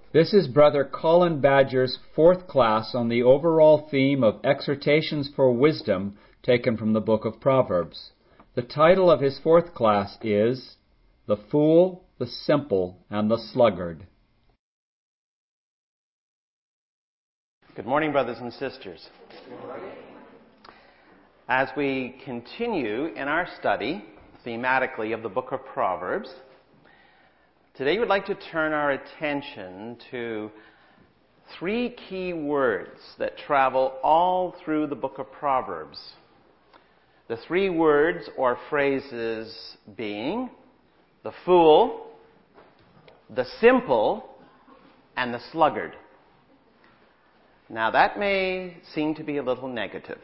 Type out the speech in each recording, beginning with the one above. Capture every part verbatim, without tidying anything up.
This is Brother Colin Badger's fourth class on the overall theme of Exhortations for Wisdom taken from the book of Proverbs. The title of his fourth class is The Fool, the Simple, and the Sluggard. Good morning, brothers and sisters. Good morning. As we continue in our study thematically of the book of Proverbs, today we'd like to turn our attention to three key words that travel all through the book of Proverbs. The three words or phrases being the fool, the simple, and the sluggard. Now that may seem to be a little negative,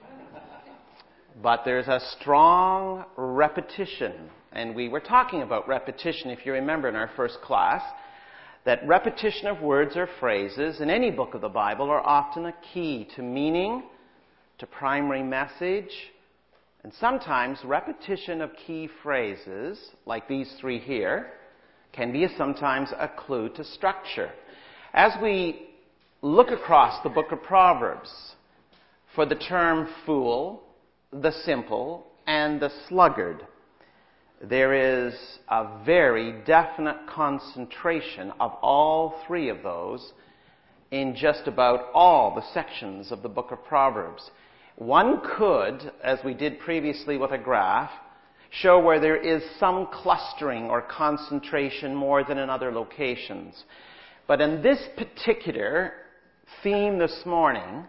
but there's a strong repetition. And we were talking about repetition, if you remember, in our first class, that repetition of words or phrases in any book of the Bible are often a key to meaning, to primary message, and sometimes repetition of key phrases, like these three here, can be sometimes a clue to structure. As we look across the book of Proverbs for the term fool, the simple, and the sluggard, there is a very definite concentration of all three of those in just about all the sections of the book of Proverbs. One could, as we did previously with a graph, show where there is some clustering or concentration more than in other locations. But in this particular theme this morning,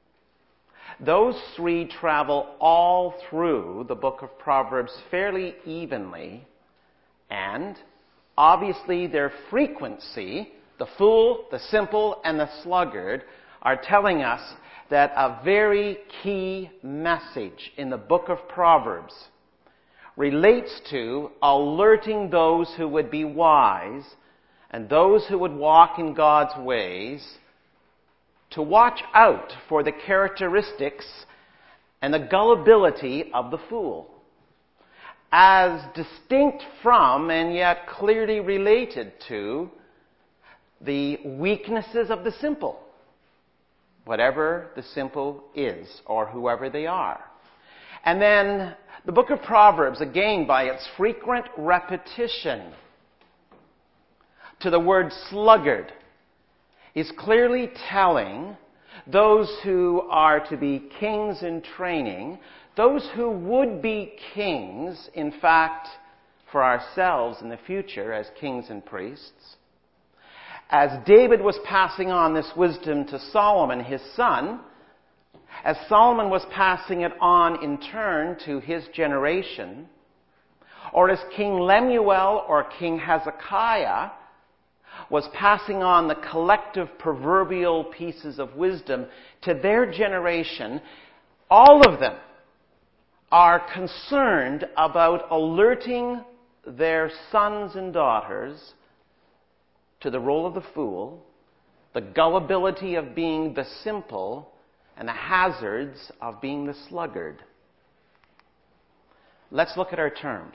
those three travel all through the book of Proverbs fairly evenly, and obviously their frequency, the fool, the simple, and the sluggard, are telling us that a very key message in the book of Proverbs relates to alerting those who would be wise and those who would walk in God's ways to watch out for the characteristics and the gullibility of the fool, as distinct from and yet clearly related to the weaknesses of the simple, whatever the simple is or whoever they are. And then the book of Proverbs, again by its frequent repetition to the word sluggard, is clearly telling those who are to be kings in training, those who would be kings, in fact, for ourselves in the future as kings and priests. As David was passing on this wisdom to Solomon, his son, as Solomon was passing it on in turn to his generation, or as King Lemuel or King Hezekiah was passing on the collective proverbial pieces of wisdom to their generation, all of them are concerned about alerting their sons and daughters to the role of the fool, the gullibility of being the simple, and the hazards of being the sluggard. Let's look at our terms.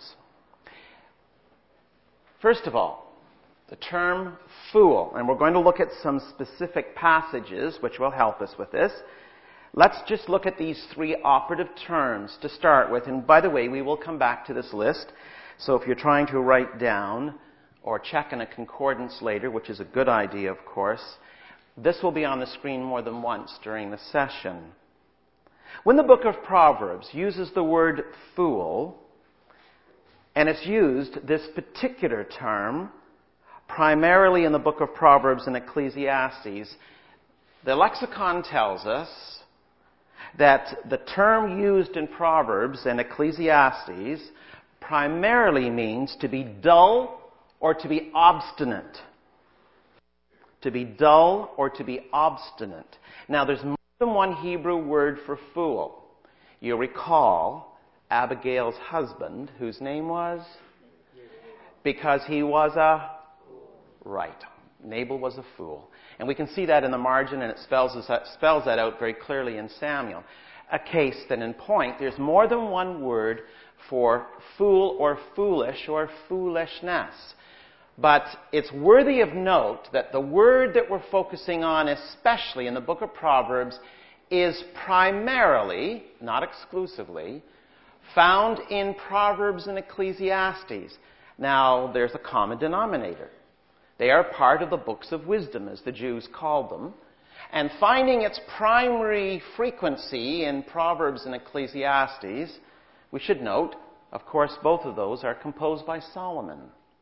First of all, the term fool, and we're going to look at some specific passages which will help us with this. Let's just look at these three operative terms to start with. And by the way, we will come back to this list. So if you're trying to write down or check in a concordance later, which is a good idea, of course, this will be on the screen more than once during the session. When the book of Proverbs uses the word fool, and it's used, this particular term, primarily in the book of Proverbs and Ecclesiastes, the lexicon tells us that the term used in Proverbs and Ecclesiastes primarily means to be dull or to be obstinate. To be dull or to be obstinate. Now, there's more than one Hebrew word for fool. You recall Abigail's husband, whose name was? Because he was a Right. Nabal was a fool. And we can see that in the margin, and it spells, spells that out very clearly in Samuel. A case that in point, there's more than one word for fool or foolish or foolishness. But it's worthy of note that the word that we're focusing on, especially in the book of Proverbs, is primarily, not exclusively, found in Proverbs and Ecclesiastes. Now, there's a common denominator. They are part of the books of wisdom, as the Jews called them. And finding its primary frequency in Proverbs and Ecclesiastes, we should note, of course, both of those are composed by Solomon.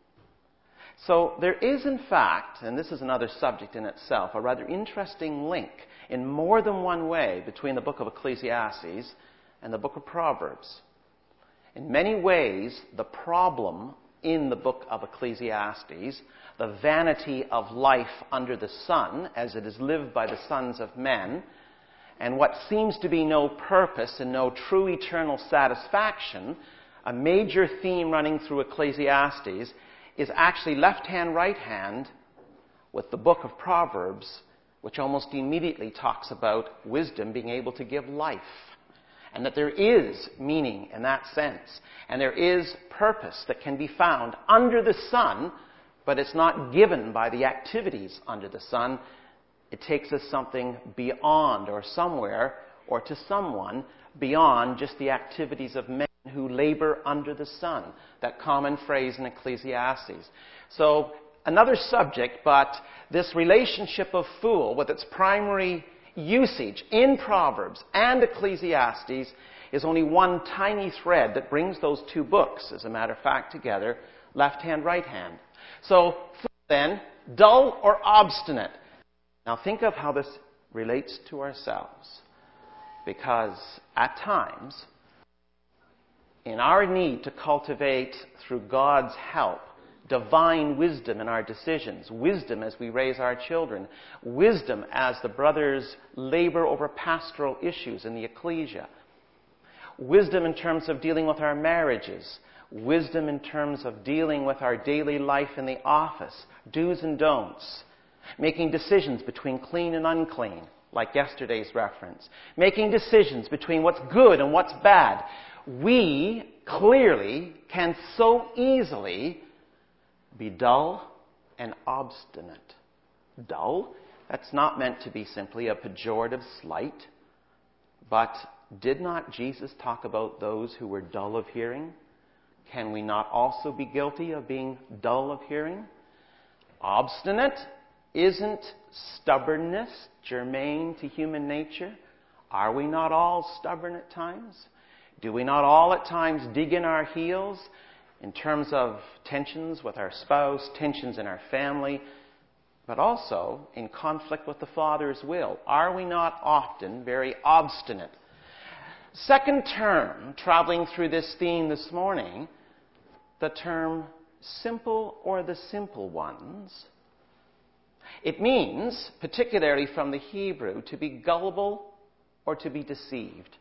So there is, in fact, and this is another subject in itself, a rather interesting link in more than one way between the book of Ecclesiastes and the book of Proverbs. In many ways, the problem in the book of Ecclesiastes, the vanity of life under the sun, as it is lived by the sons of men, and what seems to be no purpose and no true eternal satisfaction, a major theme running through Ecclesiastes, is actually left-hand, right-hand with the book of Proverbs, which almost immediately talks about wisdom being able to give life. And that there is meaning in that sense. And there is purpose that can be found under the sun, but it's not given by the activities under the sun. It takes us something beyond or somewhere or to someone beyond just the activities of men who labor under the sun. That common phrase in Ecclesiastes. So, another subject, but this relationship of fool with its primary usage in Proverbs and Ecclesiastes is only one tiny thread that brings those two books, as a matter of fact, together, left hand, right hand. So, then, dull or obstinate. Now think of how this relates to ourselves. Because at times, in our need to cultivate, through God's help, divine wisdom in our decisions, wisdom as we raise our children, wisdom as the brothers labor over pastoral issues in the ecclesia, wisdom in terms of dealing with our marriages, wisdom in terms of dealing with our daily life in the office, do's and don'ts, making decisions between clean and unclean, like yesterday's reference, making decisions between what's good and what's bad. We clearly can so easily be dull and obstinate. Dull? That's not meant to be simply a pejorative slight. But did not Jesus talk about those who were dull of hearing? Can we not also be guilty of being dull of hearing? Obstinate? Isn't stubbornness germane to human nature? Are we not all stubborn at times? Do we not all at times dig in our heels in terms of tensions with our spouse, tensions in our family, but also in conflict with the Father's will? Are we not often very obstinate? Second term, traveling through this theme this morning, the term simple or the simple ones. It means, particularly from the Hebrew, to be gullible or to be deceived.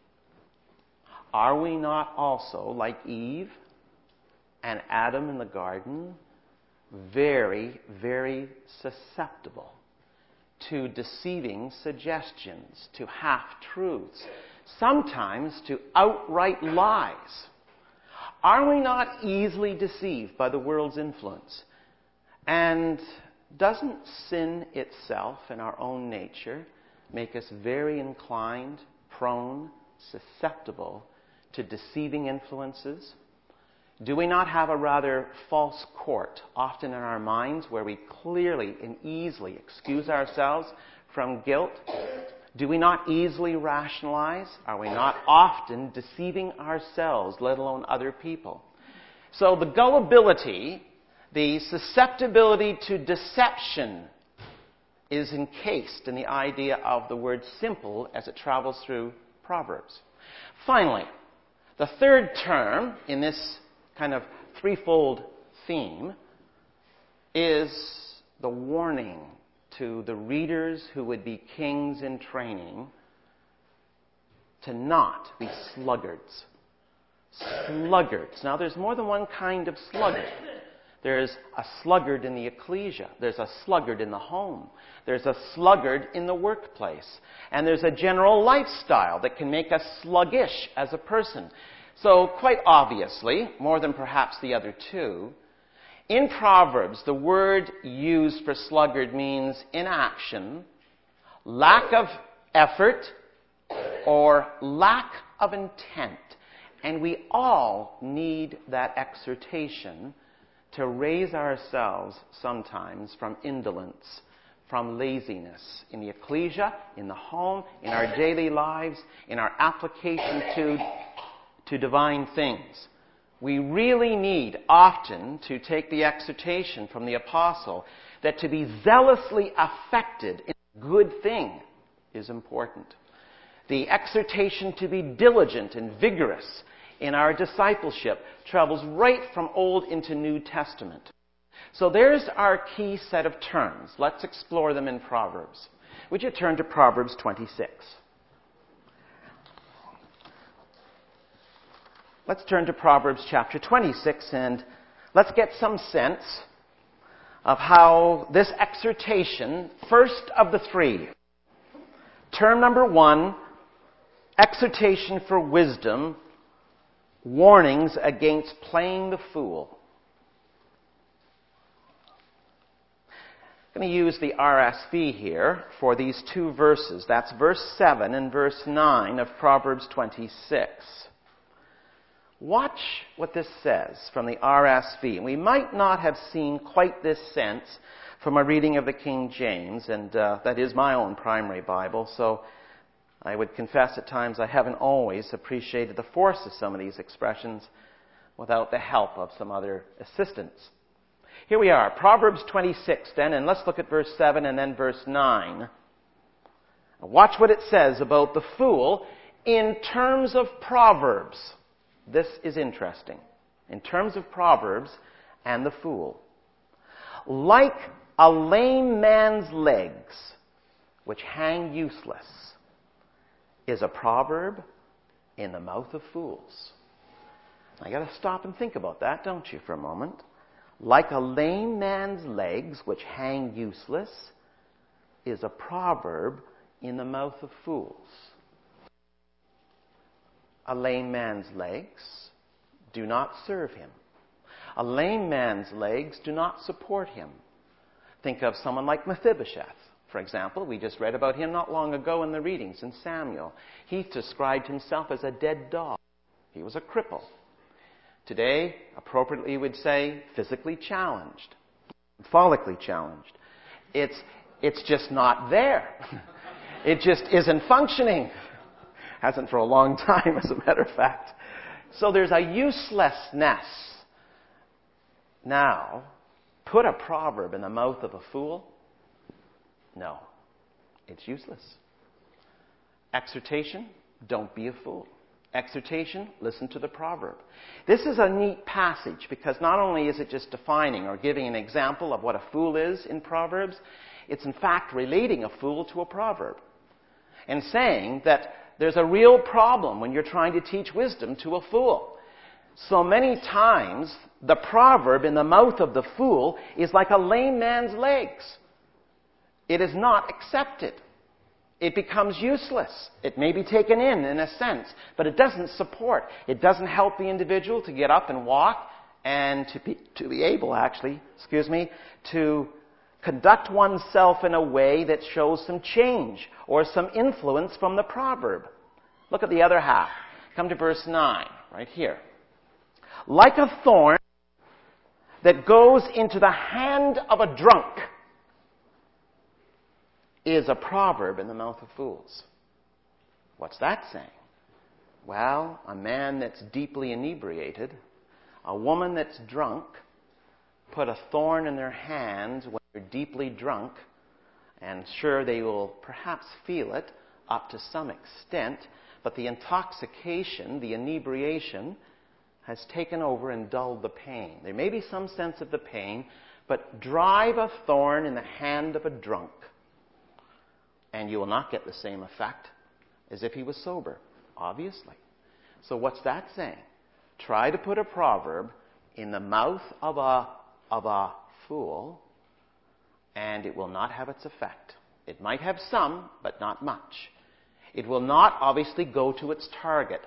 Are we not also, like Eve and Adam in the garden, very, very susceptible to deceiving suggestions, to half-truths, sometimes to outright lies? Are we not easily deceived by the world's influence? And doesn't sin itself in our own nature make us very inclined, prone, susceptible to deceiving influences? Do we not have a rather false court often in our minds where we clearly and easily excuse ourselves from guilt? Do we not easily rationalize? Are we not often deceiving ourselves, let alone other people? So the gullibility, the susceptibility to deception, is encased in the idea of the word simple as it travels through Proverbs. Finally, the third term in this kind of threefold theme is the warning to the readers who would be kings in training to not be sluggards. Sluggards. Now, there's more than one kind of sluggard. There's a sluggard in the ecclesia. There's a sluggard in the home. There's a sluggard in the workplace. And there's a general lifestyle that can make us sluggish as a person. So, quite obviously, more than perhaps the other two, In Proverbs, the word used for sluggard means inaction, lack of effort, or lack of intent. And we all need that exhortation to raise ourselves sometimes from indolence, from laziness in the ecclesia, in the home, in our daily lives, in our application to, to divine things. We really need often to take the exhortation from the apostle that to be zealously affected in a good thing is important. The exhortation to be diligent and vigorous in our discipleship travels right from Old into New Testament. So there's our key set of terms. Let's explore them in Proverbs. Would you turn to Proverbs twenty-six? Let's turn to Proverbs chapter twenty-six and let's get some sense of how this exhortation, first of the three, term number one, exhortation for wisdom, warnings against playing the fool. I'm going to use the R S V here for these two verses. That's verse seven and verse nine of Proverbs twenty-six. Watch what this says from the R S V. We might not have seen quite this sense from a reading of the King James, and uh, that is my own primary Bible, so I would confess at times I haven't always appreciated the force of some of these expressions without the help of some other assistance. Here we are, Proverbs twenty-six then, and let's look at verse seven and then verse nine. Watch what it says about the fool in terms of Proverbs. This is interesting. In terms of Proverbs and the fool. Like a lame man's legs, which hang useless, is a proverb in the mouth of fools. I got to stop and think about that, don't you, for a moment? Like a lame man's legs, which hang useless, is a proverb in the mouth of fools. A lame man's legs do not serve him. A lame man's legs do not support him. Think of someone like Mephibosheth, for example. We just read about him not long ago in the readings in Samuel. He described himself as a dead dog. He was a cripple. Today, appropriately would say physically challenged, follically challenged. It's, it's just not there. It just isn't functioning. Hasn't for a long time, as a matter of fact. So there's a uselessness. Now, put a proverb in the mouth of a fool? No. It's useless. Exhortation, don't be a fool. Exhortation, listen to the proverb. This is a neat passage because not only is it just defining or giving an example of what a fool is in Proverbs, it's in fact relating a fool to a proverb and saying that there's a real problem when you're trying to teach wisdom to a fool. So many times, the proverb in the mouth of the fool is like a lame man's legs. It is not accepted. It becomes useless. It may be taken in, in a sense, but it doesn't support. It doesn't help the individual to get up and walk and to be, to be able, actually, excuse me, to conduct oneself in a way that shows some change or some influence from the proverb. Look at the other half. Come to verse nine, right here. Like a thorn that goes into the hand of a drunk is a proverb in the mouth of fools. What's that saying? Well, a man that's deeply inebriated, a woman that's drunk, put a thorn in their hands when they're deeply drunk, and sure, they will perhaps feel it up to some extent, but the intoxication, the inebriation, has taken over and dulled the pain. There may be some sense of the pain, but drive a thorn in the hand of a drunk, and you will not get the same effect as if he was sober, obviously. So what's that saying? Try to put a proverb in the mouth of a, of a fool, and it will not have its effect. It might have some, but not much. It will not obviously go to its target.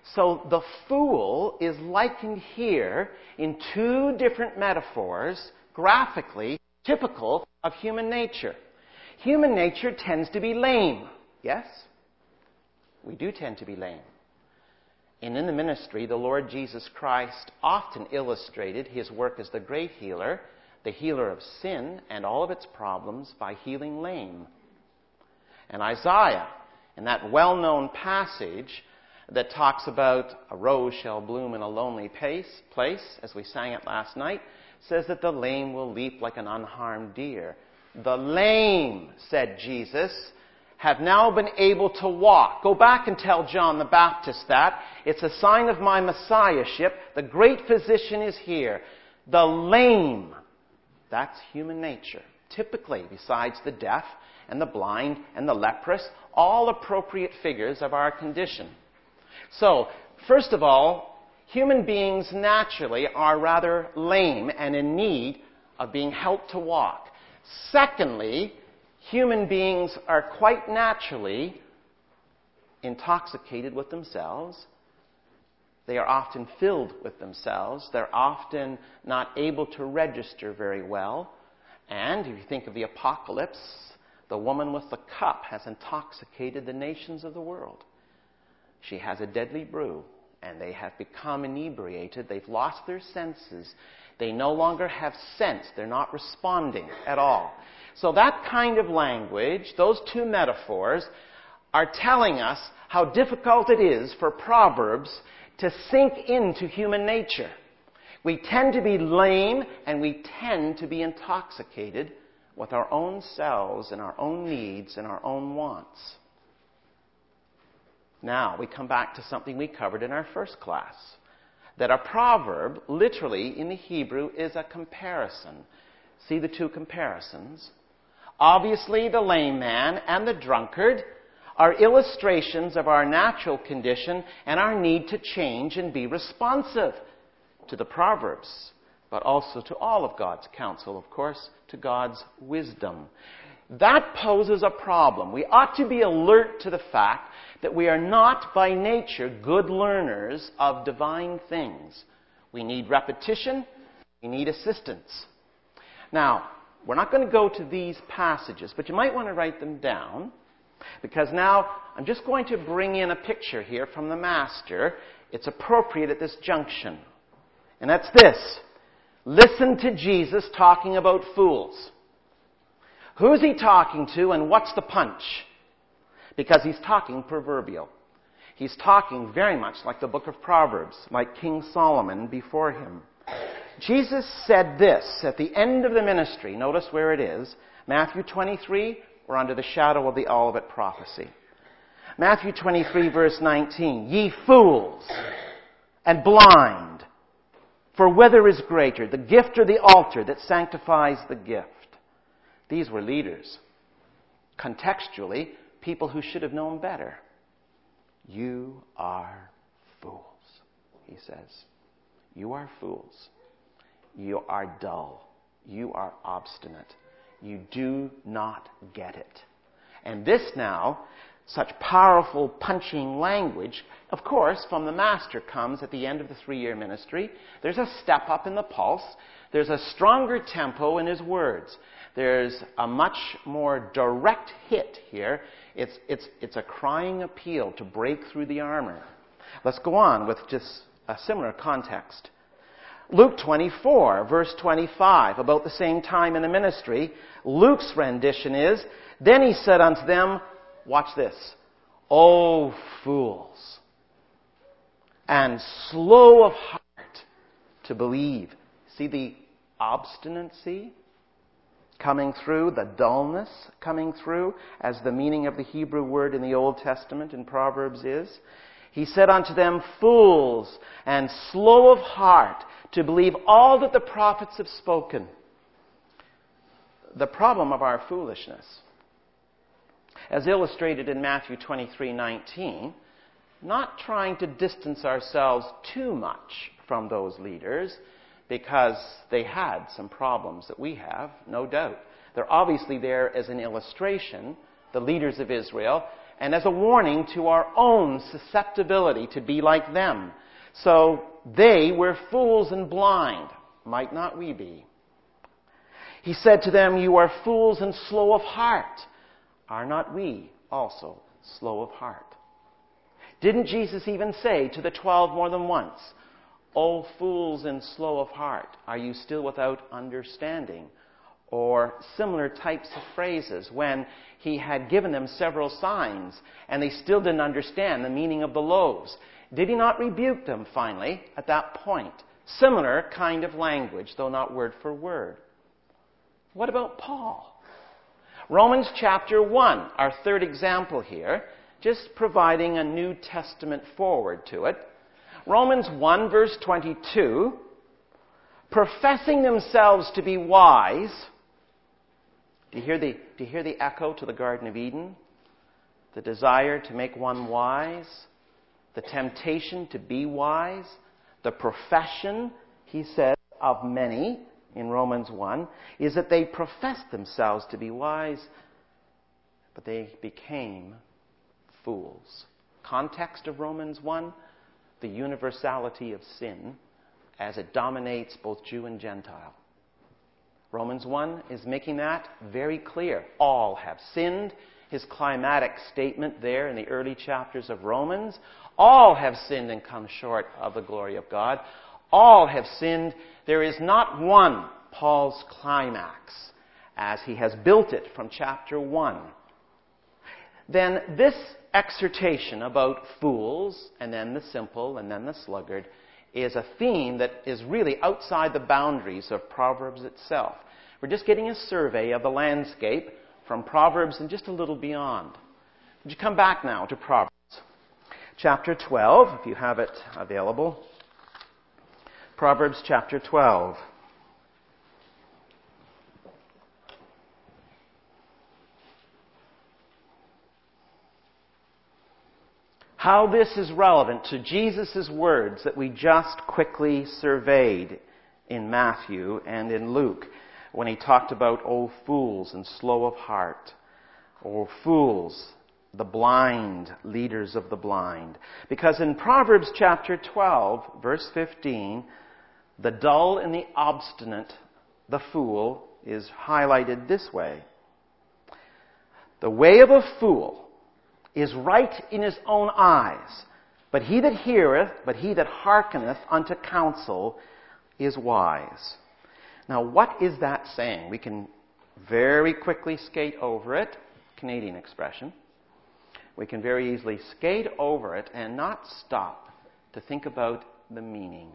So the fool is likened here in two different metaphors, graphically, typical of human nature. Human nature tends to be lame. Yes? We do tend to be lame. And in the ministry, the Lord Jesus Christ often illustrated his work as the great healer, the healer of sin and all of its problems, by healing lame. And Isaiah, in that well-known passage that talks about a rose shall bloom in a lonely place, place, as we sang it last night, says that the lame will leap like an unharmed deer. The lame, said Jesus, have now been able to walk. Go back and tell John the Baptist that. It's a sign of my messiahship. The great physician is here. The lame, that's human nature. Typically, besides the deaf and the blind and the leprous, all appropriate figures of our condition. So, first of all, human beings naturally are rather lame and in need of being helped to walk. Secondly, human beings are quite naturally intoxicated with themselves. They are often filled with themselves. They're often not able to register very well. And if you think of the apocalypse, the woman with the cup has intoxicated the nations of the world. She has a deadly brew, and they have become inebriated. They've lost their senses. They no longer have sense. They're not responding at all. So that kind of language, those two metaphors, are telling us how difficult it is for Proverbs to sink into human nature. We tend to be lame, and we tend to be intoxicated with our own selves and our own needs and our own wants. Now, we come back to something we covered in our first class, that a proverb, literally in the Hebrew, is a comparison. See the two comparisons? Obviously, the lame man and the drunkard are illustrations of our natural condition and our need to change and be responsive to the Proverbs, but also to all of God's counsel, of course, to God's wisdom. That poses a problem. We ought to be alert to the fact that we are not by nature good learners of divine things. We need repetition. We need assistance. Now, we're not going to go to these passages, but you might want to write them down, because now I'm just going to bring in a picture here from the Master. It's appropriate at this junction. And that's this. Listen to Jesus talking about fools. Who's he talking to, and what's the punch? Because he's talking proverbial. He's talking very much like the book of Proverbs, like King Solomon before him. Jesus said this at the end of the ministry. Notice where it is. Matthew twenty-three, we're under the shadow of the Olivet prophecy. Matthew twenty-three, verse nineteen. Ye fools and blind, for whether is greater, the gift or the altar that sanctifies the gift? These were leaders. Contextually, people who should have known better. You are fools, he says. You are fools. You are dull. You are obstinate. You do not get it. And this now, such powerful punching language, of course, from the Master comes at the end of the three-year ministry. There's a step up in the pulse. There's a stronger tempo in his words. There's a much more direct hit here. It's, it's, it's a crying appeal to break through the armor. Let's go on with just a similar context. Luke twenty-four, verse twenty-five, about the same time in the ministry, Luke's rendition is, Then he said unto them, watch this, O fools, and slow of heart to believe. See the obstinacy coming through, the dullness coming through, as the meaning of the Hebrew word in the Old Testament in Proverbs is. He said unto them, fools, and slow of heart to believe all that the prophets have spoken. The problem of our foolishness, as illustrated in Matthew twenty-three nineteen, not trying to distance ourselves too much from those leaders, because they had some problems that we have, no doubt. They're obviously there as an illustration, the leaders of Israel, and as a warning to our own susceptibility to be like them. So they were fools and blind. Might not we be? He said to them, "You are fools and slow of heart. Are not we also slow of heart?" Didn't Jesus even say to the twelve more than once, "O fools and slow of heart, are you still without understanding?" Or similar types of phrases when he had given them several signs and they still didn't understand the meaning of the loaves. Did he not rebuke them finally at that point? Similar kind of language, though not word for word. What about Paul? Romans chapter one, our third example here, just providing a New Testament forward to it. Romans one, verse twenty-two, professing themselves to be wise. Do you hear the, do you hear the echo to the Garden of Eden? The desire to make one wise, the temptation to be wise, the profession, he said, of many in Romans one, is that they professed themselves to be wise, but they became fools. Context of Romans one, the universality of sin as it dominates both Jew and Gentile. Romans one is making that very clear. All have sinned. His climatic statement there in the early chapters of Romans. All have sinned and come short of the glory of God. All have sinned. There is not one, Paul's climax, as he has built it from chapter one. Then this exhortation about fools, and then the simple, and then the sluggard, is a theme that is really outside the boundaries of Proverbs itself. We're just getting a survey of the landscape from Proverbs and just a little beyond. Would you come back now to Proverbs? Chapter twelve, if you have it available. Proverbs chapter twelve. How this is relevant to Jesus' words that we just quickly surveyed in Matthew and in Luke when he talked about, "O fools and slow of heart, O fools, the blind, leaders of the blind." Because in Proverbs chapter twelve, verse fifteen, the dull and the obstinate, the fool, is highlighted this way. "The way of a fool is right in his own eyes, but he that heareth, but he that hearkeneth unto counsel is wise." Now, what is that saying? We can very quickly skate over it. Canadian expression. We can very easily skate over it and not stop to think about the meaning.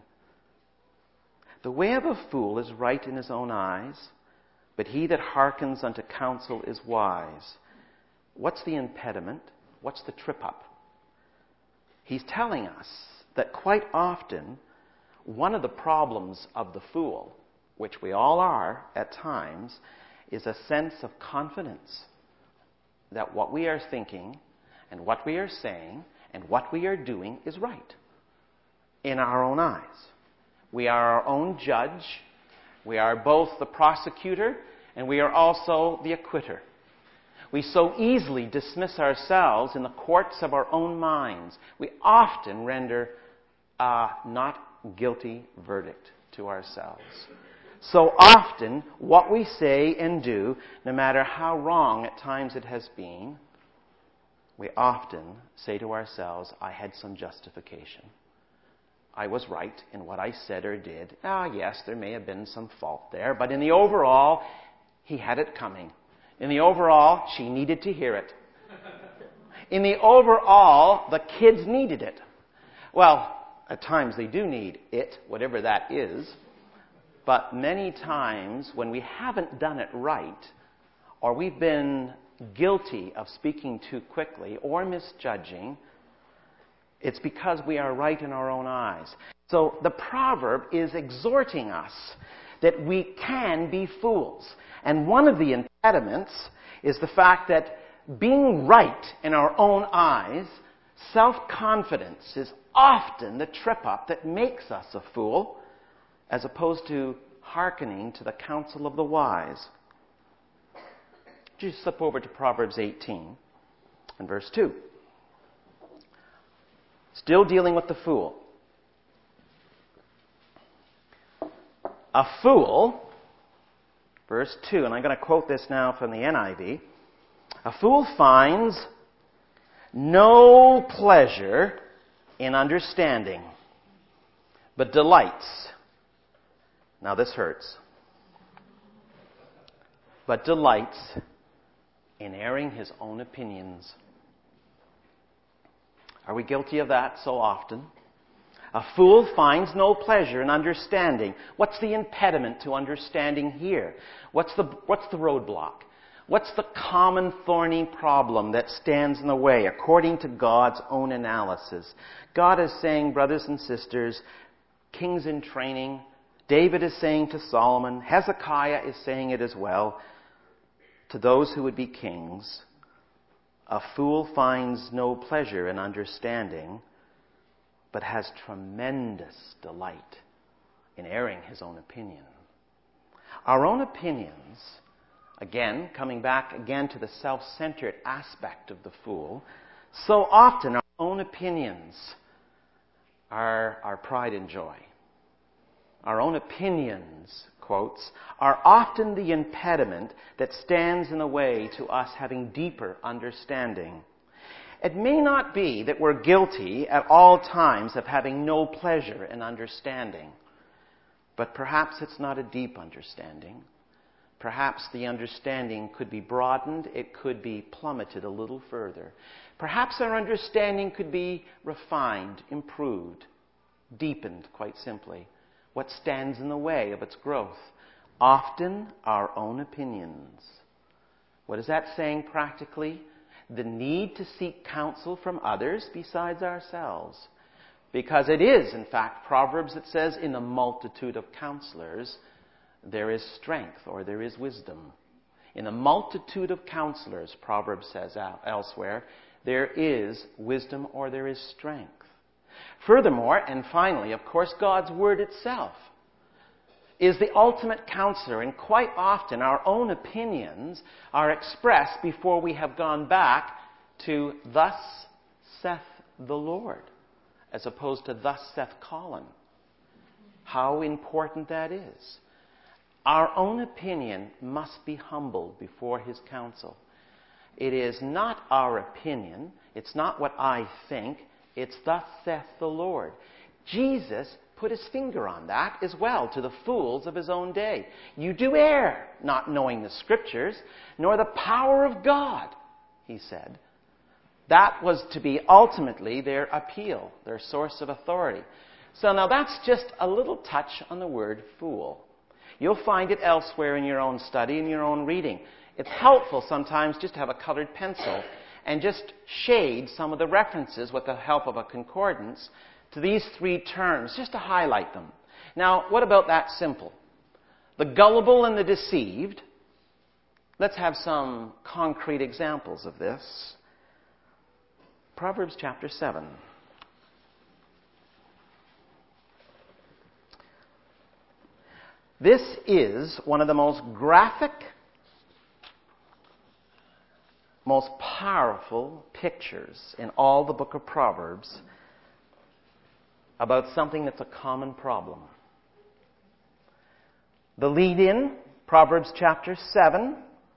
The way of a fool is right in his own eyes, but he that hearkens unto counsel is wise. What's the impediment? What's the trip up? He's telling us that quite often one of the problems of the fool, which we all are at times, is a sense of confidence that what we are thinking and what we are saying and what we are doing is right in our own eyes. We are our own judge. We are both the prosecutor and we are also the acquitter. We so easily dismiss ourselves in the courts of our own minds. We often render a not guilty verdict to ourselves. So often, what we say and do, no matter how wrong at times it has been, we often say to ourselves, "I had some justification. I was right in what I said or did. Ah, yes, there may have been some fault there, but in the overall, he had it coming. In the overall, she needed to hear it. In the overall, the kids needed it." Well, at times they do need it, whatever that is. But many times when we haven't done it right, or we've been guilty of speaking too quickly or misjudging, it's because we are right in our own eyes. So the proverb is exhorting us that we can be fools. And one of the impediments is the fact that being right in our own eyes, self-confidence is often the trip-up that makes us a fool, as opposed to hearkening to the counsel of the wise. Just slip over to Proverbs eighteen. in verse two. Still dealing with the fool. A fool, verse two, and I'm going to quote this now from the N I V. A fool finds no pleasure in understanding, but delights. Now this hurts. But delights in airing his own opinions. Are we guilty of that so often? A fool finds no pleasure in understanding. What's the impediment to understanding here? What's the, what's the roadblock? What's the common thorny problem that stands in the way according to God's own analysis? God is saying, brothers and sisters, kings in training, David is saying to Solomon, Hezekiah is saying it as well, to those who would be kings, a fool finds no pleasure in understanding, but has tremendous delight in airing his own opinion. Our own opinions, again, coming back again to the self-centered aspect of the fool, so often our own opinions are our pride and joy. Our own opinions, quotes, are often the impediment that stands in the way to us having deeper understanding. It may not be that we're guilty at all times of having no pleasure in understanding, but perhaps it's not a deep understanding. Perhaps the understanding could be broadened, it could be plummeted a little further. Perhaps our understanding could be refined, improved, deepened, quite simply. What stands in the way of its growth? Often our own opinions. What is that saying practically? The need to seek counsel from others besides ourselves. Because it is, in fact, Proverbs that says, in the multitude of counselors, there is strength or there is wisdom. In the multitude of counselors, Proverbs says elsewhere, there is wisdom or there is strength. Furthermore, and finally, of course, God's Word itself is the ultimate counselor, and quite often our own opinions are expressed before we have gone back to "Thus saith the Lord," as opposed to "Thus saith Colin." How important that is. Our own opinion must be humbled before His counsel. It is not our opinion, it's not what I think, it's "Thus saith the Lord." Jesus put His finger on that as well to the fools of His own day. You do err, not knowing the Scriptures, nor the power of God, He said. That was to be ultimately their appeal, their source of authority. So now that's just a little touch on the word fool. You'll find it elsewhere in your own study, in your own reading. It's helpful sometimes just to have a colored pencil and just shade some of the references with the help of a concordance to these three terms, just to highlight them. Now, what about that simple? The gullible and the deceived. Let's have some concrete examples of this. Proverbs chapter seven. This is one of the most graphic, most powerful pictures in all the book of Proverbs about something that's a common problem. The lead-in, Proverbs chapter seven,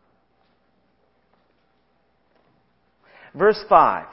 verse five.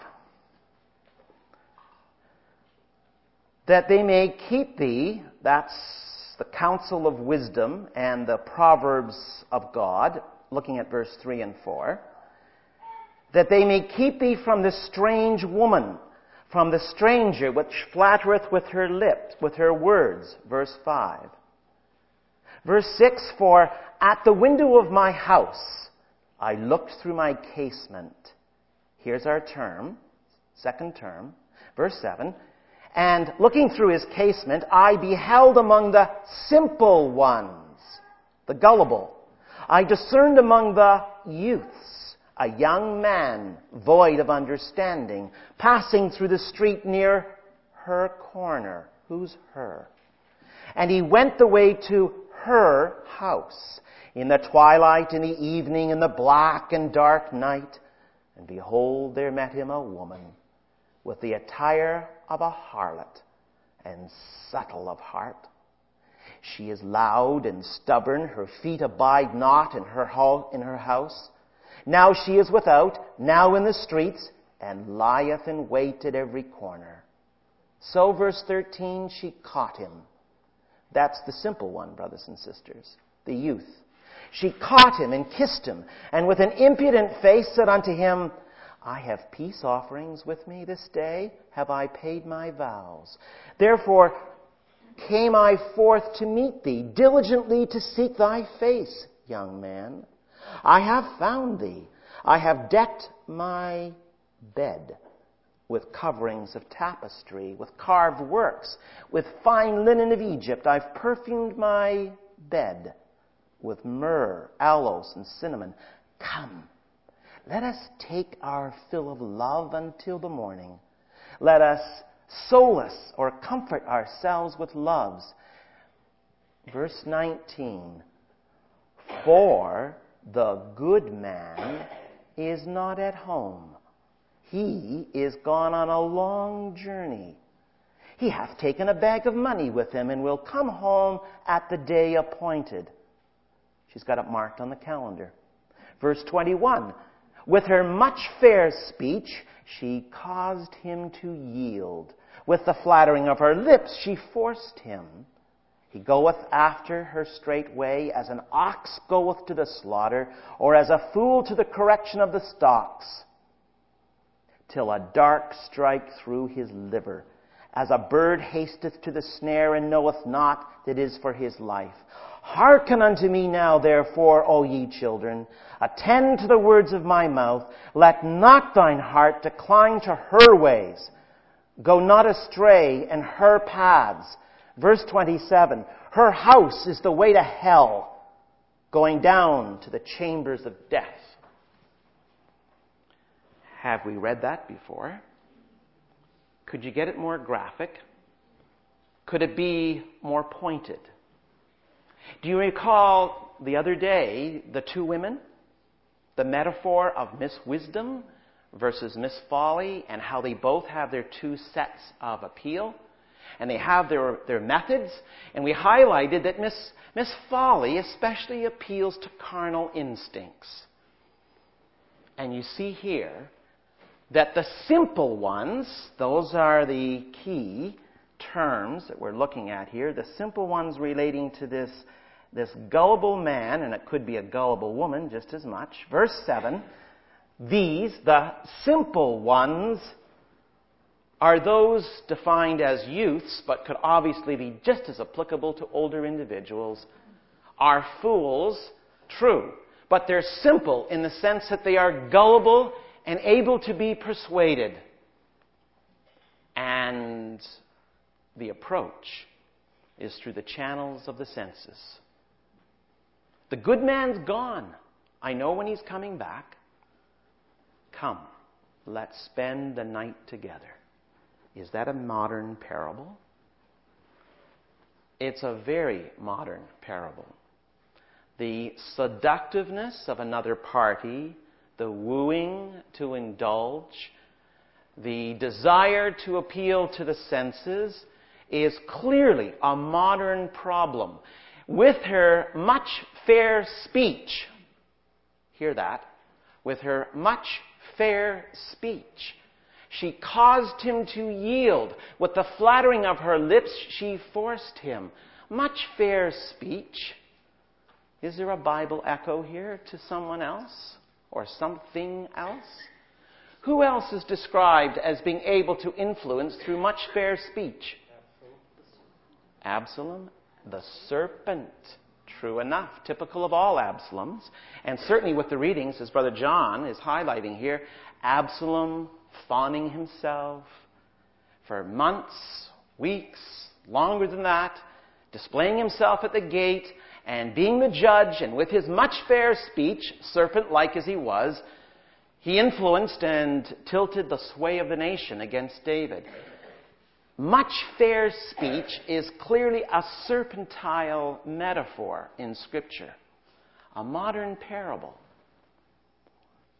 That they may keep thee, that's the counsel of wisdom and the Proverbs of God, looking at verse three and four. That they may keep thee from the strange woman, from the stranger which flattereth with her lips, with her words, verse five. Verse six, for at the window of my house I looked through my casement. Here's our term, second term. Verse seven, and looking through his casement, I beheld among the simple ones, the gullible. I discerned among the youths a young man void of understanding, passing through the street near her corner. Who's her? And he went the way to her house. In the twilight, in the evening, in the black and dark night, And behold, there met him a woman with the attire of a harlot and subtle of heart. She is loud and stubborn. Her feet abide not in her ho- in her house. Now she is without, now in the streets, and lieth in wait at every corner. So, verse thirteen, she caught him. That's the simple one, brothers and sisters, the youth. She caught him and kissed him, and with an impudent face said unto him, I have peace offerings with me this day, have I paid my vows. Therefore came I forth to meet thee, diligently to seek thy face, young man. I have found thee. I have decked my bed with coverings of tapestry, with carved works, with fine linen of Egypt. I've perfumed my bed with myrrh, aloes, and cinnamon. Come, let us take our fill of love until the morning. Let us solace or comfort ourselves with loves. Verse nineteen, for the good man is not at home. He is gone on a long journey. He hath taken a bag of money with him and will come home at the day appointed. She's got it marked on the calendar. Verse twenty-one, with her much fair speech, she caused him to yield. With the flattering of her lips, she forced him. He goeth after her straightway, as an ox goeth to the slaughter, or as a fool to the correction of the stocks, till a dark strike through his liver, as a bird hasteth to the snare, and knoweth not that it is for his life. Hearken unto me now, therefore, O ye children. Attend to the words of my mouth. Let not thine heart decline to her ways. Go not astray in her paths. Verse twenty-seven, her house is the way to hell, going down to the chambers of death. Have we read that before? Could you get it more graphic? Could it be more pointed? Do you recall the other day the two women? The metaphor of Miss Wisdom versus Miss Folly, and how they both have their two sets of appeal. And they have their, their methods. And we highlighted that Miss, Miss Folly especially appeals to carnal instincts. And you see here that the simple ones, those are the key terms that we're looking at here, the simple ones relating to this, this gullible man, and it could be a gullible woman just as much. Verse seven, these, the simple ones, are those defined as youths, but could obviously be just as applicable to older individuals, are fools, true, but they're simple in the sense that they are gullible and able to be persuaded. And the approach is through the channels of the senses. The good man's gone. I know when he's coming back. Come, let's spend the night together. Is that a modern parable? It's a very modern parable. The seductiveness of another party, the wooing to indulge, the desire to appeal to the senses is clearly a modern problem. With her much fair speech, hear that, with her much fair speech, she caused him to yield. With the flattering of her lips, she forced him. Much fair speech. Is there a Bible echo here to someone else? Or something else? Who else is described as being able to influence through much fair speech? Absalom, the serpent. True enough, typical of all Absaloms. And certainly with the readings, as Brother John is highlighting here, Absalom fawning himself for months, weeks, longer than that, displaying himself at the gate and being the judge, and with his much fair speech, serpent-like as he was, he influenced and tilted the sway of the nation against David. Much fair speech is clearly a serpentile metaphor in Scripture, a modern parable.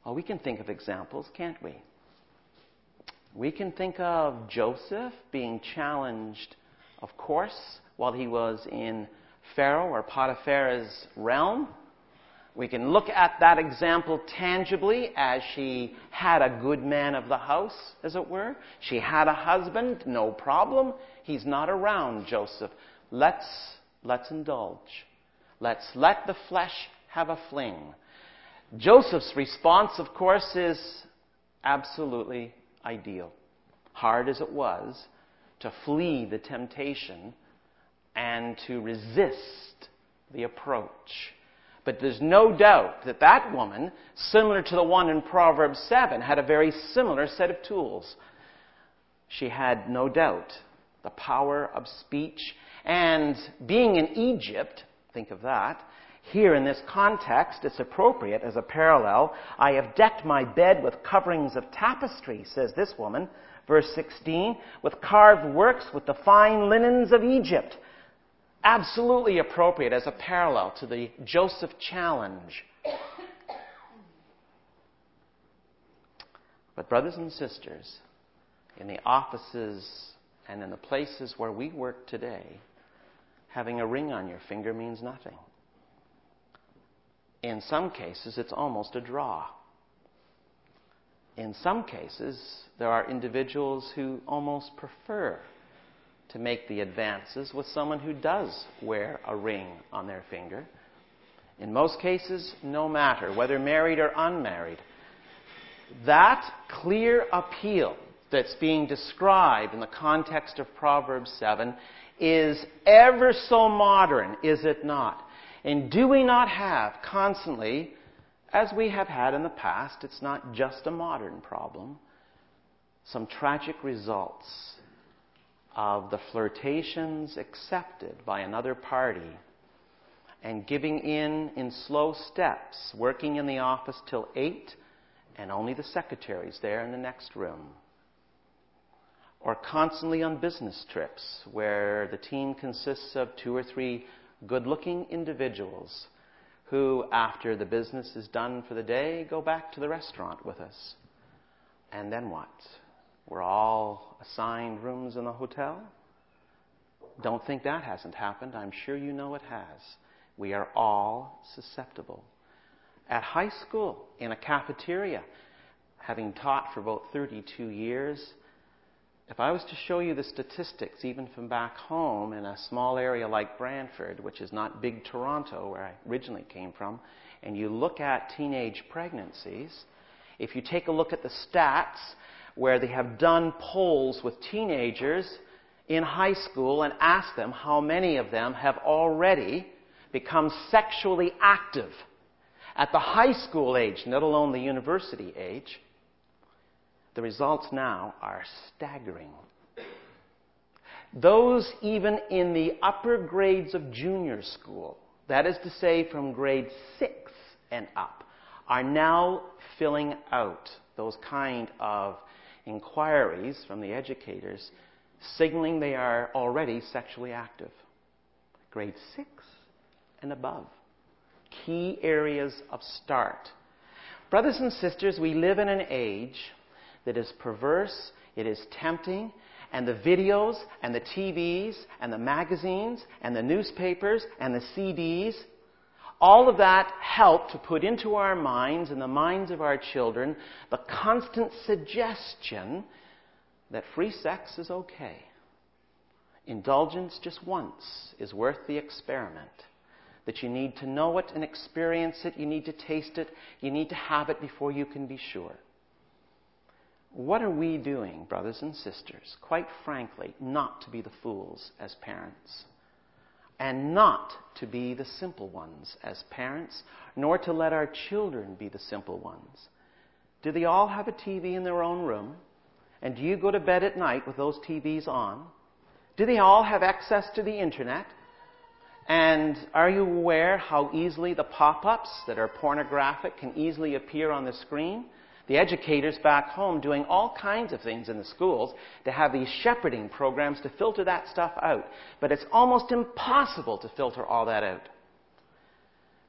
Well, we can think of examples, can't we? We can think of Joseph being challenged, of course, while he was in Pharaoh or Potiphar's realm. We can look at that example tangibly as she had a good man of the house, as it were. She had a husband, no problem. He's not around, Joseph. Let's, let's indulge. Let's let the flesh have a fling. Joseph's response, of course, is absolutely ideal. Hard as it was to flee the temptation and to resist the approach. But there's no doubt that that woman, similar to the one in Proverbs seven, had a very similar set of tools. She had, no doubt, the power of speech. And being in Egypt, think of that, here in this context, it's appropriate as a parallel. I have decked my bed with coverings of tapestry, says this woman, verse sixteen, with carved works, with the fine linens of Egypt. Absolutely appropriate as a parallel to the Joseph challenge. But brothers and sisters, in the offices and in the places where we work today, having a ring on your finger means nothing. In some cases, it's almost a draw. In some cases, there are individuals who almost prefer to make the advances with someone who does wear a ring on their finger. In most cases, no matter, whether married or unmarried. That clear appeal that's being described in the context of Proverbs seven is ever so modern, is it not? And do we not have constantly, as we have had in the past, it's not just a modern problem, some tragic results of the flirtations accepted by another party and giving in in slow steps, working in the office till eight and only the secretary's there in the next room. Or constantly on business trips where the team consists of two or three good-looking individuals who, after the business is done for the day, go back to the restaurant with us. And then what? We're all assigned rooms in the hotel? Don't think that hasn't happened. I'm sure you know it has. We are all susceptible. At high school, in a cafeteria, having taught for about thirty-two years, if I was to show you the statistics, even from back home in a small area like Brantford, which is not big Toronto, where I originally came from, and you look at teenage pregnancies, if you take a look at the stats where they have done polls with teenagers in high school and asked them how many of them have already become sexually active at the high school age, let alone the university age, the results now are staggering. Those even in the upper grades of junior school, that is to say from grade six and up, are now filling out those kind of inquiries from the educators signaling they are already sexually active. Grade six and above. Key areas of start. Brothers and sisters, we live in an age that is perverse, it is tempting, and the videos and the T Vs and the magazines and the newspapers and the C Ds, all of that help to put into our minds and the minds of our children the constant suggestion that free sex is okay. Indulgence just once is worth the experiment. That you need to know it and experience it, you need to taste it, you need to have it before you can be sure. What are we doing, brothers and sisters, quite frankly, not to be the fools as parents? And not to be the simple ones as parents, nor to let our children be the simple ones. Do they all have a T V in their own room? And do you go to bed at night with those T Vs on? Do they all have access to the internet? And are you aware how easily the pop-ups that are pornographic can easily appear on the screen? The educators back home doing all kinds of things in the schools to have these shepherding programs to filter that stuff out. But it's almost impossible to filter all that out.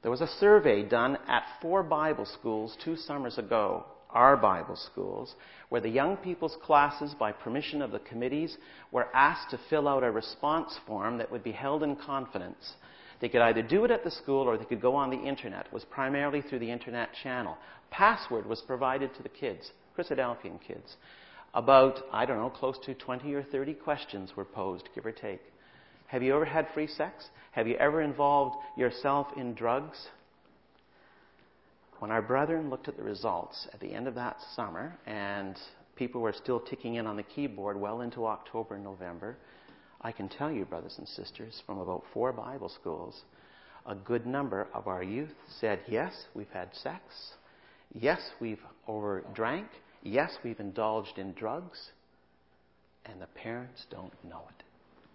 There was a survey done at four Bible schools two summers ago, our Bible schools, where the young people's classes, by permission of the committees, were asked to fill out a response form that would be held in confidence. They could either do it at the school or they could go on the internet. It was primarily through the internet channel. Password was provided to the kids, Christadelphian kids. About, I don't know, close to twenty or thirty questions were posed, give or take. Have you ever had free sex? Have you ever involved yourself in drugs? When our brethren looked at the results at the end of that summer, and people were still ticking in on the keyboard well into October and November, I can tell you, brothers and sisters, from about four Bible schools, a good number of our youth said, yes, we've had sex. Yes, we've overdrank. Yes, we've indulged in drugs. And the parents don't know it.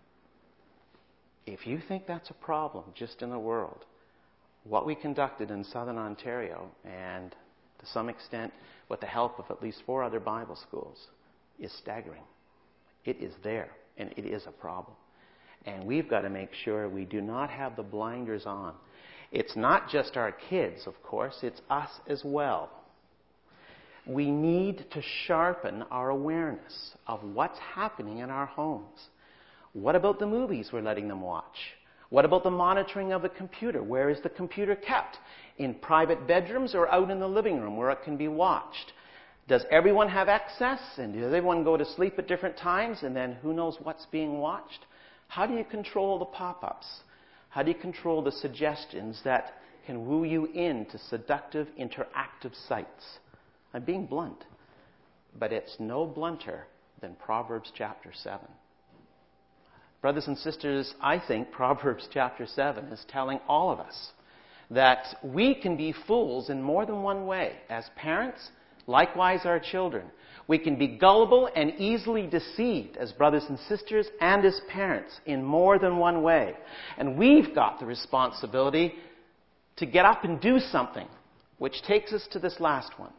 If you think that's a problem just in the world, what we conducted in Southern Ontario, and to some extent with the help of at least four other Bible schools, is staggering. It is there, and it is a problem. And we've got to make sure we do not have the blinders on. It's not just our kids, of course, it's us as well. We need to sharpen our awareness of what's happening in our homes. What about the movies we're letting them watch? What about the monitoring of the computer? Where is the computer kept? In private bedrooms or out in the living room where it can be watched? Does everyone have access? And does everyone go to sleep at different times? And then who knows what's being watched? How do you control the pop-ups? How do you control the suggestions that can woo you into seductive, interactive sites? I'm being blunt, but it's no blunter than Proverbs chapter seven. Brothers and sisters, I think Proverbs chapter seven is telling all of us that we can be fools in more than one way. As parents, likewise our children. We can be gullible and easily deceived as brothers and sisters and as parents in more than one way. And we've got the responsibility to get up and do something, which takes us to this last one.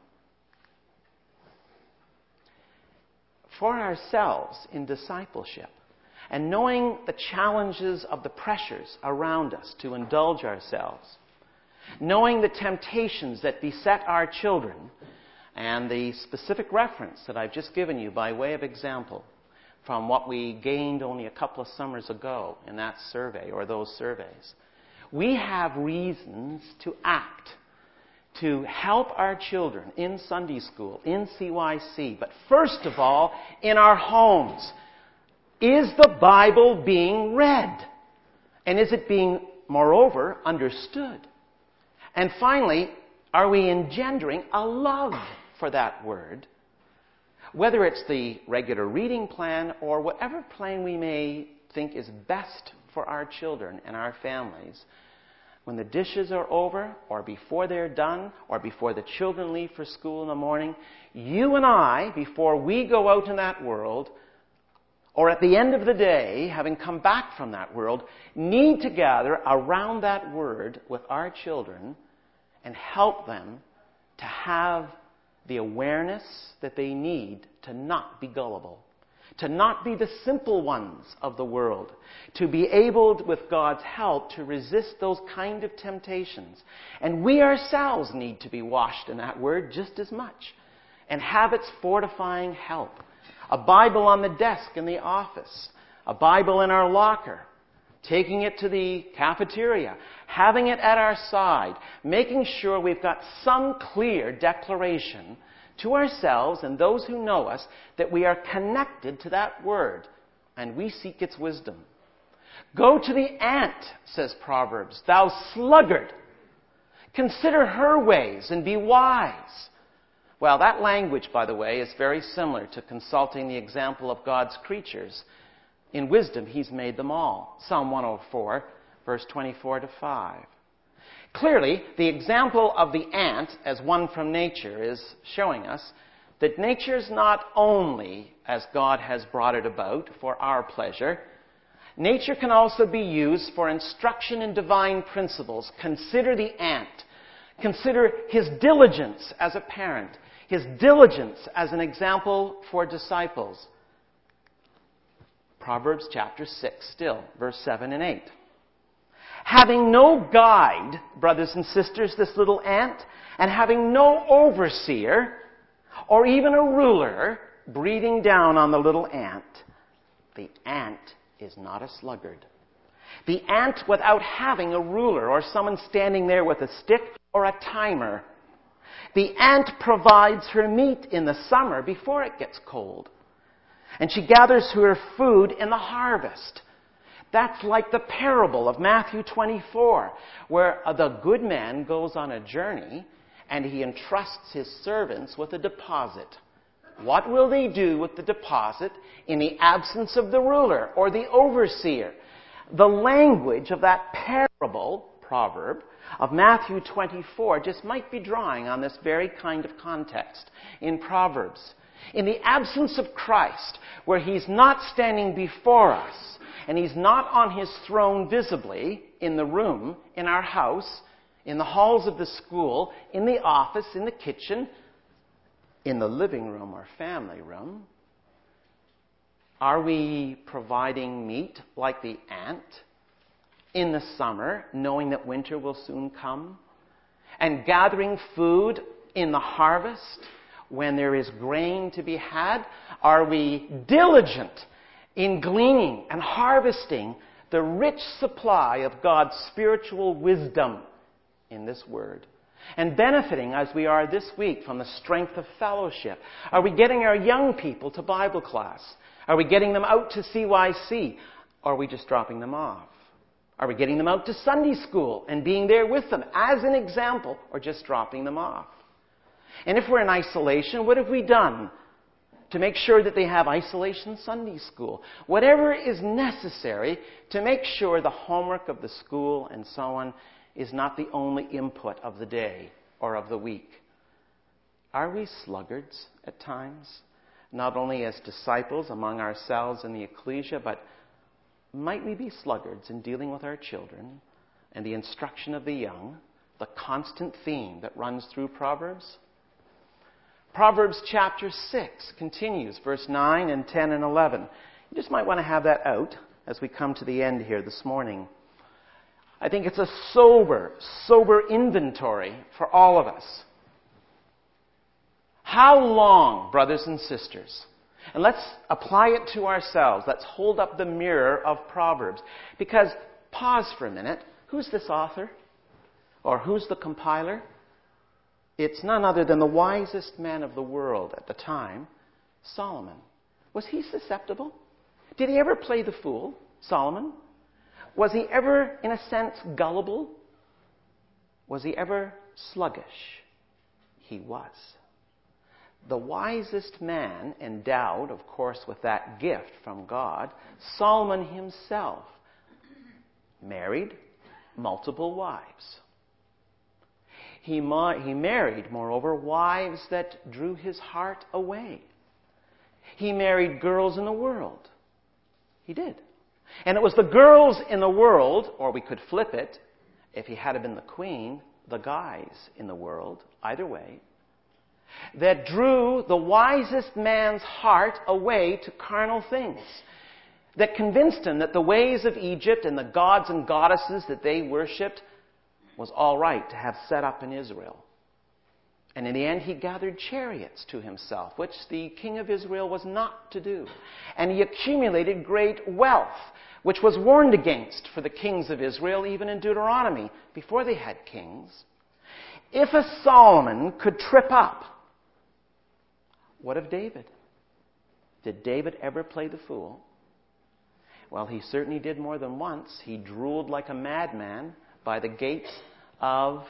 For ourselves in discipleship, and knowing the challenges of the pressures around us to indulge ourselves, knowing the temptations that beset our children, and the specific reference that I've just given you by way of example from what we gained only a couple of summers ago in that survey or those surveys, we have reasons to act, to help our children in Sunday school, in C Y C, but first of all, in our homes. Is the Bible being read? And is it being, moreover, understood? And finally, are we engendering a love for that word? Whether it's the regular reading plan or whatever plan we may think is best for our children and our families, when the dishes are over, or before they're done, or before the children leave for school in the morning, you and I, before we go out in that world, or at the end of the day, having come back from that world, need to gather around that word with our children and help them to have the awareness that they need to not be gullible, to not be the simple ones of the world, to be able, with God's help, to resist those kind of temptations. And we ourselves need to be washed in that word just as much and have its fortifying help. A Bible on the desk in the office, a Bible in our locker, taking it to the cafeteria, having it at our side, making sure we've got some clear declaration to ourselves and those who know us that we are connected to that word and we seek its wisdom. Go to the ant, says Proverbs, thou sluggard. Consider her ways and be wise. Well, that language, by the way, is very similar to consulting the example of God's creatures. In wisdom, He's made them all. Psalm one oh four, verse twenty-four to five. Clearly, the example of the ant as one from nature is showing us that nature is not only as God has brought it about for our pleasure. Nature can also be used for instruction in divine principles. Consider the ant. Consider his diligence as a parent. His diligence as an example for disciples. Proverbs chapter six still, verse seven and eight. having no guide, brothers and sisters, this little ant, and having no overseer or even a ruler breathing down on the little ant, the ant is not a sluggard. The ant, without having a ruler or someone standing there with a stick or a timer. The ant provides her meat in the summer before it gets cold. And she gathers her food in the harvest. That's like the parable of Matthew twenty-four, where the good man goes on a journey and he entrusts his servants with a deposit. What will they do with the deposit in the absence of the ruler or the overseer? The language of that parable, proverb, of Matthew twenty-four just might be drawing on this very kind of context in Proverbs. In the absence of Christ, where he's not standing before us, and he's not on his throne visibly in the room, in our house, in the halls of the school, in the office, in the kitchen, in the living room or family room, are we providing meat like the ant in the summer, knowing that winter will soon come? And gathering food in the harvest when there is grain to be had? Are we diligent in gleaning and harvesting the rich supply of God's spiritual wisdom in this word? And benefiting, as we are this week, from the strength of fellowship? Are we getting our young people to Bible class? Are we getting them out to C Y C? Or are we just dropping them off? Are we getting them out to Sunday school and being there with them as an example, or just dropping them off? And if we're in isolation, what have we done to make sure that they have isolation Sunday school? Whatever is necessary to make sure the homework of the school and so on is not the only input of the day or of the week. Are we sluggards at times? Not only as disciples among ourselves in the ecclesia, but might we be sluggards in dealing with our children and the instruction of the young, the constant theme that runs through Proverbs? Proverbs chapter six continues, verse nine and ten and eleven. You just might want to have that out as we come to the end here this morning. I think it's a sober, sober inventory for all of us. How long, brothers and sisters? And let's apply it to ourselves. Let's hold up the mirror of Proverbs. Because, pause for a minute. Who's this author? Or who's the compiler? It's none other than the wisest man of the world at the time, Solomon. Was he susceptible? Did he ever play the fool, Solomon? Was he ever, in a sense, gullible? Was he ever sluggish? He was. The wisest man, endowed, of course, with that gift from God, Solomon himself, married multiple wives. He, ma- he married, moreover, wives that drew his heart away. He married girls in the world. He did. And it was the girls in the world, or we could flip it, if he had been the queen, the guys in the world, either way, that drew the wisest man's heart away to carnal things, that convinced him that the ways of Egypt and the gods and goddesses that they worshipped was all right to have set up in Israel. And in the end, he gathered chariots to himself, which the king of Israel was not to do. And he accumulated great wealth, which was warned against for the kings of Israel, even in Deuteronomy, before they had kings. If a Solomon could trip up, what of David? Did David ever play the fool? Well, he certainly did more than once. He drooled like a madman by the gates of,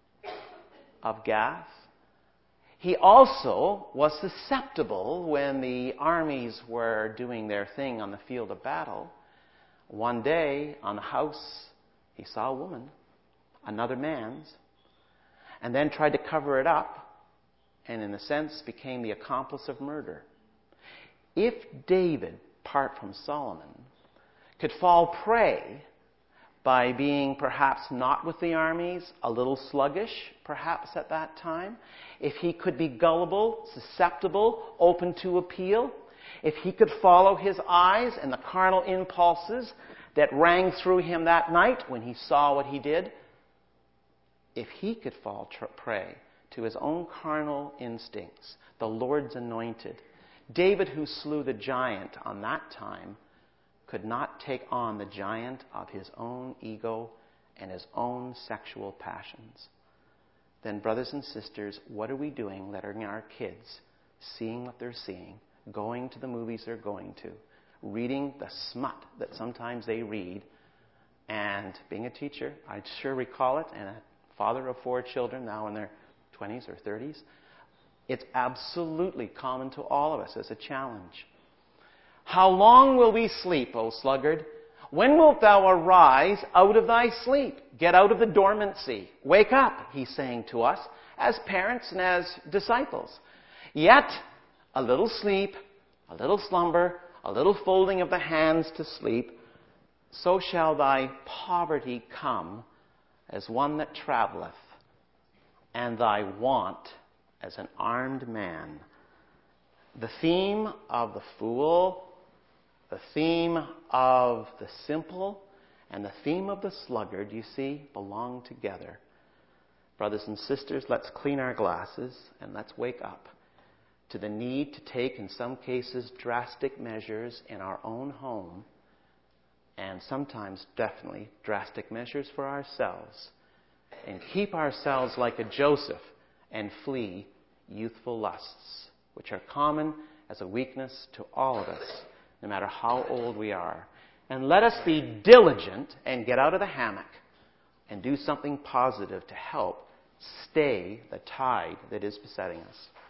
of Gath. He also was susceptible when the armies were doing their thing on the field of battle. One day, on the house, he saw a woman, another man's, and then tried to cover it up, and in a sense became the accomplice of murder. If David, apart from Solomon, could fall prey by being perhaps not with the armies, a little sluggish perhaps at that time, if he could be gullible, susceptible, open to appeal, if he could follow his eyes and the carnal impulses that rang through him that night when he saw what he did, if he could fall tr- prey to his own carnal instincts, the Lord's anointed, David, who slew the giant on that time, could not take on the giant of his own ego and his own sexual passions. Then, brothers and sisters, what are we doing letting our kids seeing what they're seeing, going to the movies they're going to, reading the smut that sometimes they read, and being a teacher, I sure recall it, and a father of four children now in their twenties or thirties, it's absolutely common to all of us as a challenge. How long will we sleep, O sluggard? When wilt thou arise out of thy sleep? Get out of the dormancy. Wake up, he's saying to us, as parents and as disciples. Yet, a little sleep, a little slumber, a little folding of the hands to sleep, so shall thy poverty come as one that travelleth, and thy want as an armed man. The theme of the fool, the theme of the simple, and the theme of the sluggard, you see, belong together. Brothers and sisters, let's clean our glasses and let's wake up to the need to take, in some cases, drastic measures in our own home, and sometimes definitely drastic measures for ourselves, and keep ourselves like a Joseph and flee youthful lusts, which are common as a weakness to all of us, no matter how old we are. And let us be diligent and get out of the hammock and do something positive to help stay the tide that is besetting us.